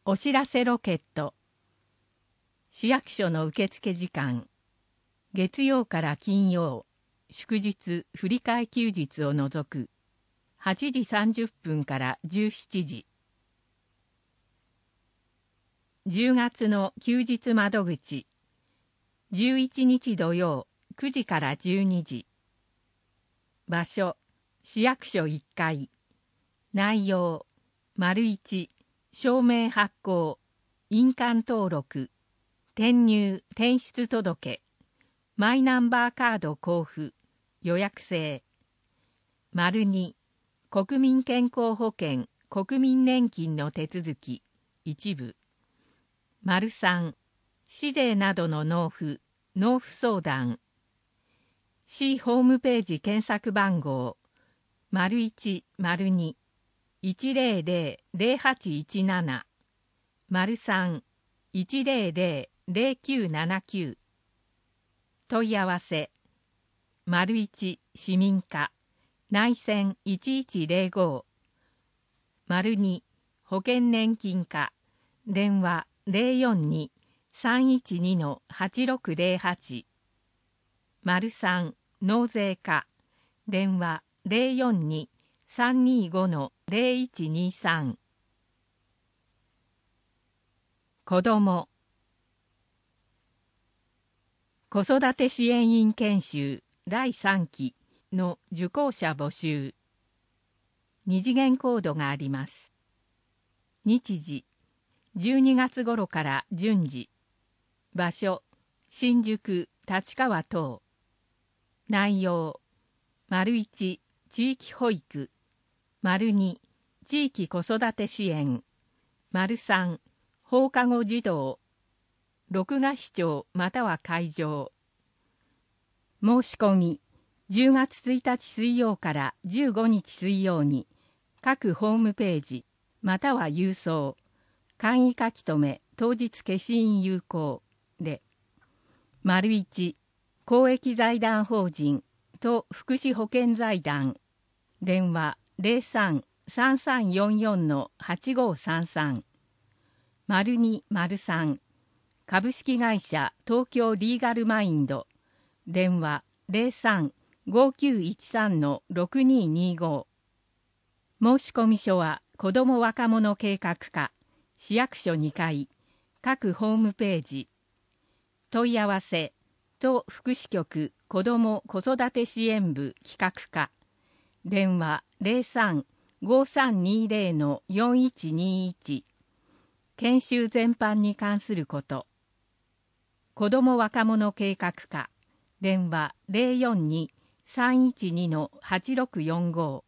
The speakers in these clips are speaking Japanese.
お知らせロケット。市役所の受付時間。月曜から金曜、祝日、振り替え休日を除く。8時30分から17時。10月の休日窓口。11日土曜、9時から12時。場所、市役所1階。内容、1、証明発行、印鑑登録、転入・転出届、マイナンバーカード交付、予約制。2、国民健康保険・国民年金の手続き、一部。3、市税などの納付相談。市ホームページ検索番号、1、2、100-0817、3、100-0979。問い合わせ、1、市民課、内線1105、2、保険年金課、電話042-312-8608、3、納税課、電話042-325-0123。子ども子育て支援員研修第3期の受講者募集。2次元コードがあります。日時、12月頃から順次。場所、新宿、立川等。内容、1、地域保育。2、地域子育て支援。3、放課後児童。録画視聴または会場。申し込み、10月1日水曜から15日水曜に、各ホームページ、または郵送、簡易書き留め、当日消印有効で、1、公益財団法人と福祉保険財団、電話03-3344-8533、2、3、株式会社東京リーガルマインド、電話03-5913-6225。申込書は子ども若者計画課、市役所2階、各ホームページ。問い合わせ、都福祉局子ども子育て支援部企画課、電話03-5320-4121。研修全般に関すること。子ども若者計画課、電話042-312-8645。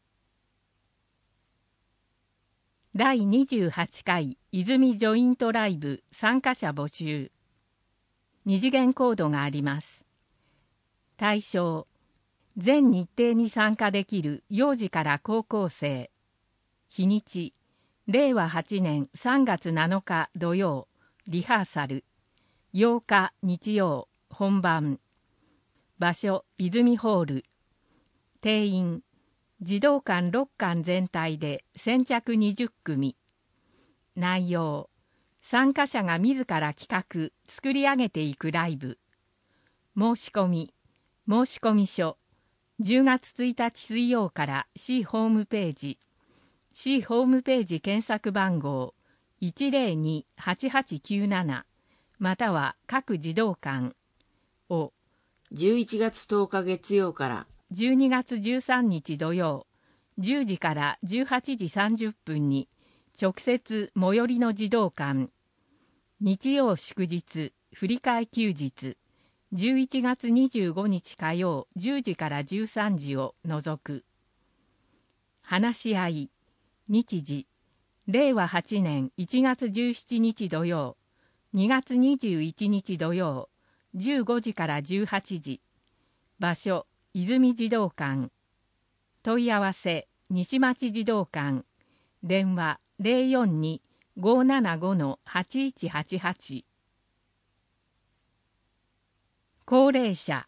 第28回泉ジョイントライブ参加者募集。2次元コードがあります。対象、全日程に参加できる幼児から高校生。日にち、令和8年3月7日土曜、リハーサル。8日日曜、本番。場所、泉ホール。定員、児童館6館全体で先着20組。内容、参加者が自ら企画、作り上げていくライブ。申し込書、10月1日水曜から市ホームページ。市ホームページ検索番号、102-8897。または各児童館を 11月10日月曜から 12月13日土曜10時から18時30分に直接最寄りの児童館、日曜祝日振り替え休日11月25日火曜10時から13時を除く。話し合い、日時、令和8年1月17日土曜2月21日土曜15時から18時。場所、泉児童館。問い合わせ、西町児童館。電話042-575-8188。高齢者。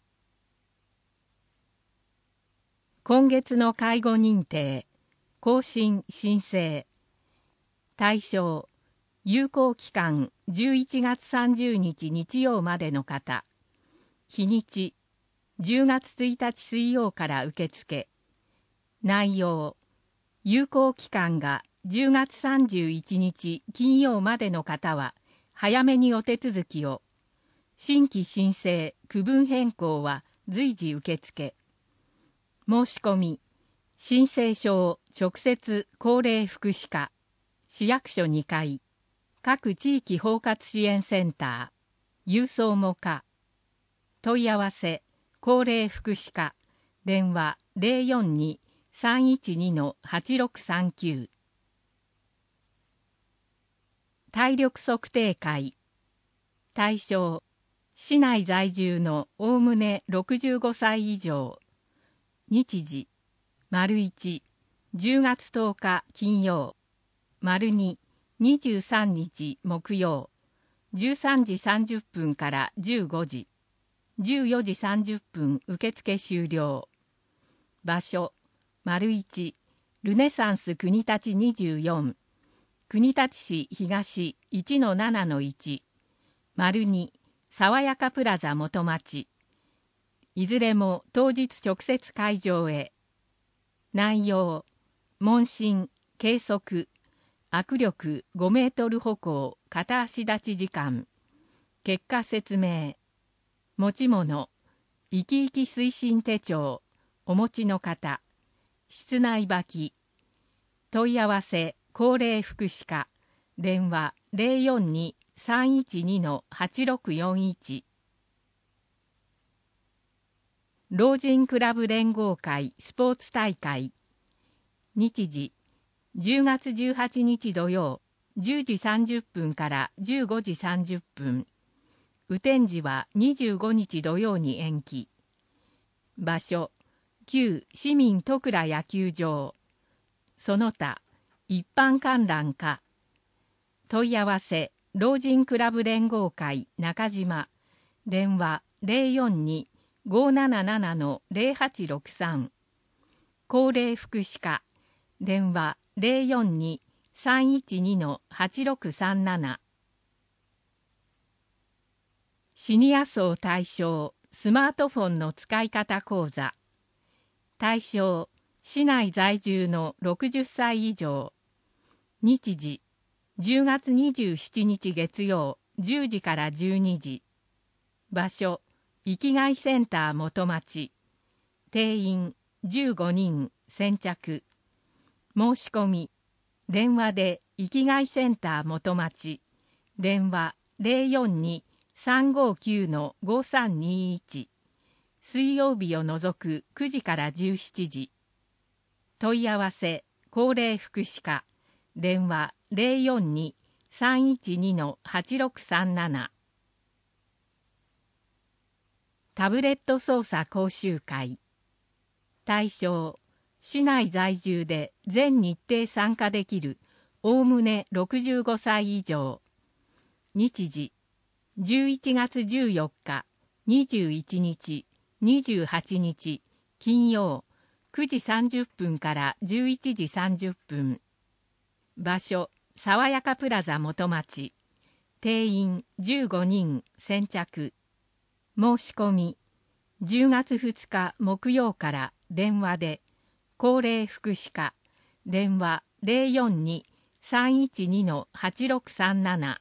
今月の介護認定、更新申請。対象、 有効期間11月30日日曜までの方。日にち10月1日水曜から受付。内容、有効期間が10月31日金曜までの方は早めにお手続きを。新規申請、区分変更は随時受付。申し込み、申請書を直接高齢福祉課、市役所2階、各地域包括支援センター、郵送も可。問い合わせ、高齢福祉課、電話042-312-8639。体力測定会。対象、市内在住のおおむね65歳以上。日時、1、10月10日金曜。2、23日木曜。13時30分から15時。14時30分受付終了。場所、1、ルネサンス国立24。国立市東 1-7-1。2、爽やかプラザ元町。いずれも当日直接会場へ。内容、問診、計測、握力5メートル歩行、片足立ち時間。結果説明。持ち物、生き生き推進手帳、お持ちの方。室内履き。問い合わせ、高齢福祉課。電話042-312-8641。老人クラブ連合会スポーツ大会。日時、10月18日土曜、10時30分から15時30分。雨天時は25日土曜に延期。場所、旧市民戸倉野球場。その他、一般観覧か。問い合わせ、老人クラブ連合会中島。電話042-577-0863。高齢福祉課。電話042-312-8637。シニア層対象スマートフォンの使い方講座。対象、市内在住の60歳以上。日時、10月27日月曜10時から12時。場所、生きがいセンター元町。定員15人先着。申し込み、電話で生きがいセンター元町。電話042-359-5321。水曜日を除く9時から17時。問い合わせ、高齢福祉課。電話042-312-8637。タブレット操作講習会。対象、市内在住で全日程参加できるおおむね65歳以上。日時、11月14日、21日、28日、金曜、9時30分から11時30分。場所、爽やかプラザ元町。定員15人先着。申し込み、10月2日木曜から電話で、高齢福祉課。電話042-312-8637。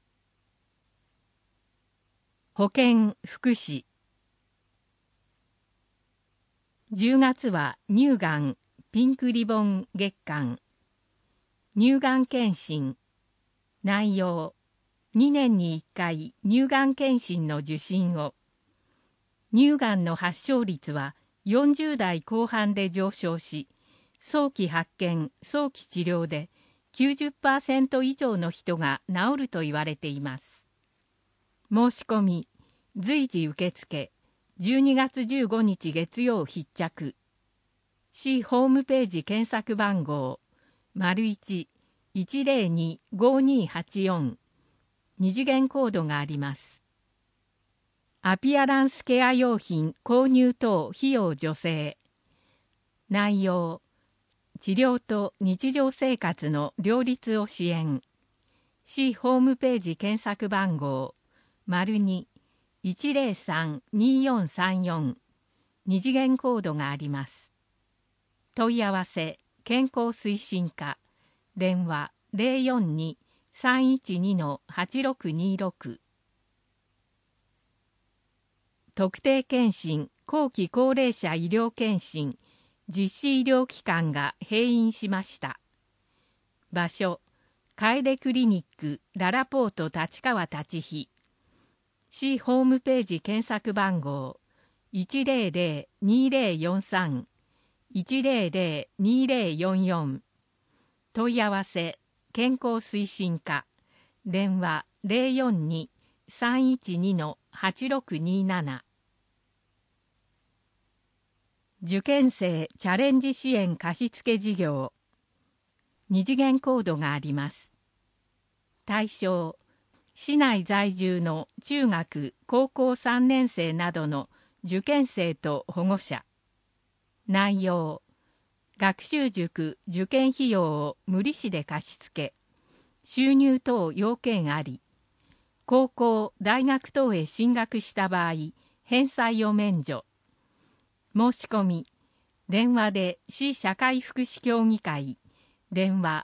保健福祉。10月は乳がんピンクリボン月間。乳がん検診。内容、2年に1回乳がん検診の受診を。乳がんの発症率は40代後半で上昇し、早期発見、早期治療で 90% 以上の人が治ると言われています。申し込み、随時受付、12月15日月曜必着。市ホームページ検索番号、01-102-5284。二次元コードがあります。アピアランスケア用品購入等費用助成。内容、治療と日常生活の両立を支援。 市ホームページ検索番号 ②103-2434 二次元コードがあります。問い合わせ健康推進課電話042-312-8626。特定健診後期高齢者医療健診実施医療機関が閉院しました。場所楓クリニックララポート立川立飛。市ホームページ検索番号 100-2043-100-2044。問い合わせ健康推進課電話042-312-8627。受験生チャレンジ支援貸付事業。二次元コードがあります。対象市内在住の中学高校3年生などの受験生と保護者。内容学習塾受験費用を無利子で貸付、収入等要件あり、高校大学等へ進学した場合返済を免除。申し込み電話で市社会福祉協議会電話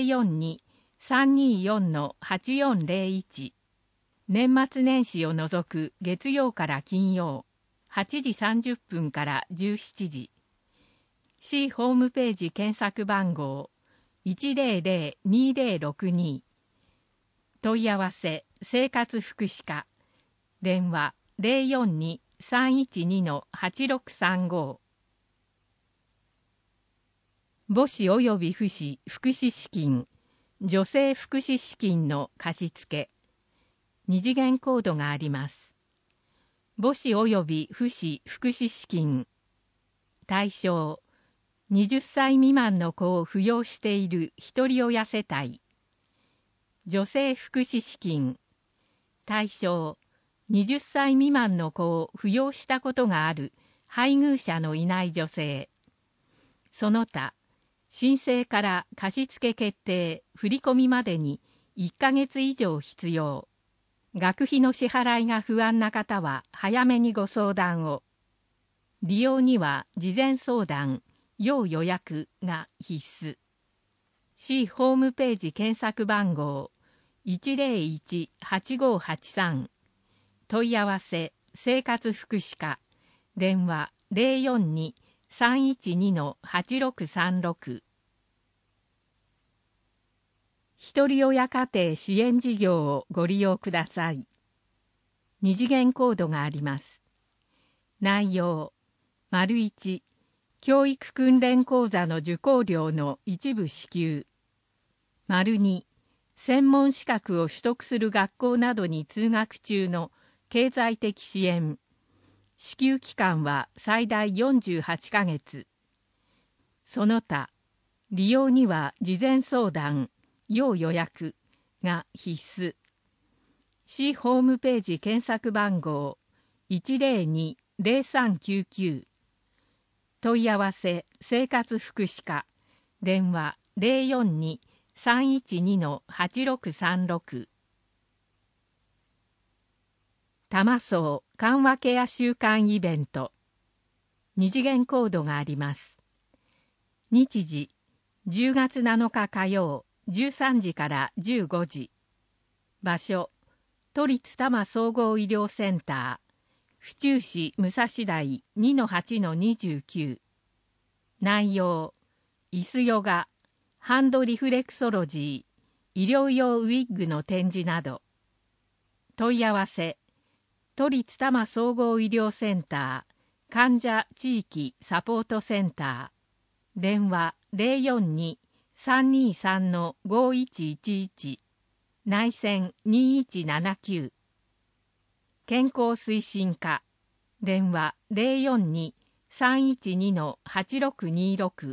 042-324-8401。年末年始を除く月曜から金曜8時30分から17時。市ホームページ検索番号 100-2062。問い合わせ生活福祉課電話042-312-8635。母子及び父子福祉資金女性福祉資金の貸付。二次元コードがあります。母子及び父子福祉資金。対象20歳未満の子を扶養しているひとり親世帯。女性福祉資金。対象20歳未満の子を扶養したことがある配偶者のいない女性。その他申請から貸付決定振込までに1ヶ月以上必要。学費の支払いが不安な方は早めにご相談を。利用には事前相談要予約が必須。市ホームページ検索番号 101-8583。問い合わせ生活福祉課電話042-312-8636。ひとり親家庭支援事業をご利用ください。二次元コードがあります。内容 ①教育訓練講座の受講料の一部支給。2専門資格を取得する学校などに通学中の経済的支援。支給期間は最大48ヶ月。その他、利用には事前相談、要予約が必須。市ホームページ検索番号 102-0399。問い合わせ生活福祉課電話042-312-8636。多摩荘緩和ケア週間イベント。二次元コードがあります。日時10月7日火曜13時から15時。場所都立多摩総合医療センター府中市武蔵台 2-8-29。内容椅子ヨガハンドリフレクソロジー医療用ウィッグの展示など。問い合わせ都立多摩総合医療センター患者地域サポートセンター電話042-323-5111。内線2179。健康推進課電話042-312-8626。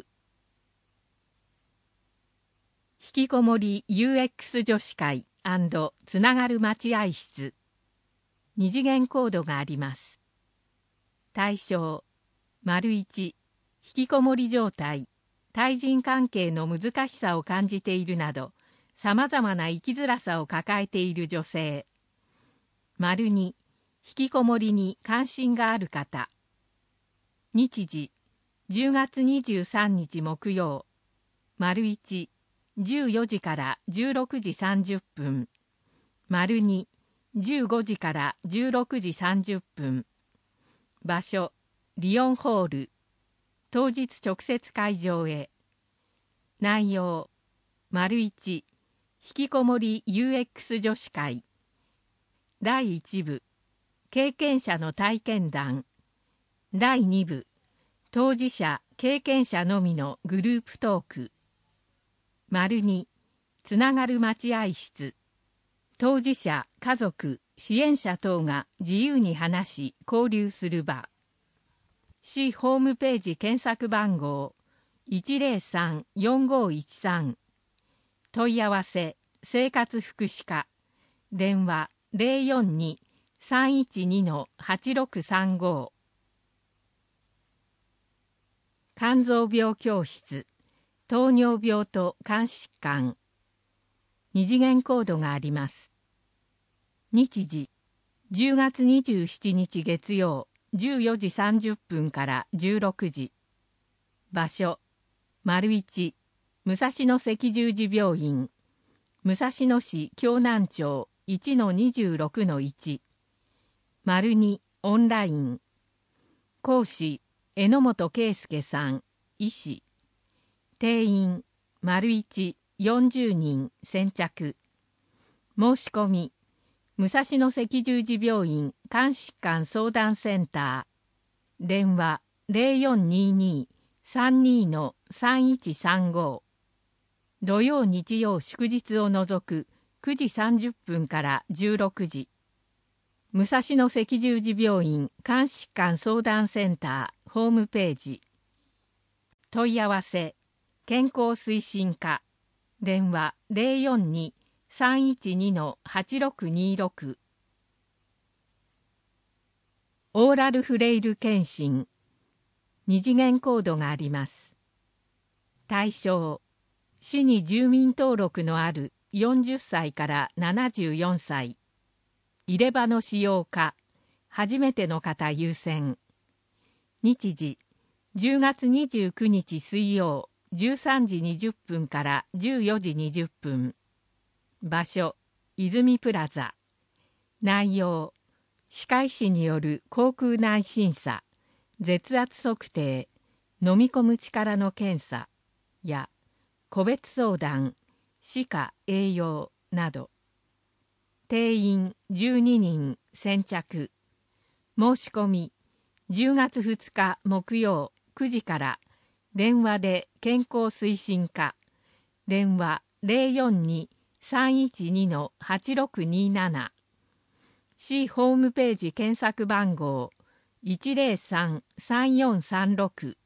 引きこもり UX 女子会&つながる待合室。二次元コードがあります。対象 ①引きこもり状態対人関係の難しさを感じているなどさまざまな生きづらさを抱えている女性。②、引きこもりに関心がある方。日時、10月23日木曜。①、14時から16時30分。②、15時から16時30分。場所、リオンホール。当日直接会場へ。内容、①、引きこもり UX 女子会。第1部、経験者の体験談。第2部、当事者・経験者のみのグループトーク。②、つながる待合室。当事者、家族、支援者等が自由に話し、交流する場。市ホームページ検索番号 103-4513。問い合わせ、生活福祉課。電話 042-312-8635。肝臓病教室。糖尿病と肝疾患。二次元コードがあります。日時、10月27日月曜、14時30分から16時。場所、①、武蔵野赤十字病院。武蔵野市京南町 1-26-1。②、オンライン。講師、榎本圭介さん、医師。定員、①、40人、先着。申し込み、武蔵野赤十字病院肝疾患相談センター。電話 0422-32-3135。土曜日曜祝日を除く9時30分から16時。武蔵野赤十字病院肝疾患相談センターホームページ。問い合わせ、健康推進課。電話 042-312-8626。オーラルフレイル検診。二次元コードがあります。対象、市に住民登録のある40歳から74歳。入れ歯の使用か、初めての方優先。日時、10月29日水曜、13時20分から14時20分。場所、泉プラザ。内容、歯科医師による口腔内審査、舌圧測定、飲み込む力の検査や個別相談、歯科栄養など。定員12人先着。申し込み、10月2日木曜9時から電話で健康推進課。電話 042-312-8627。市ホームページ検索番号 103-3436。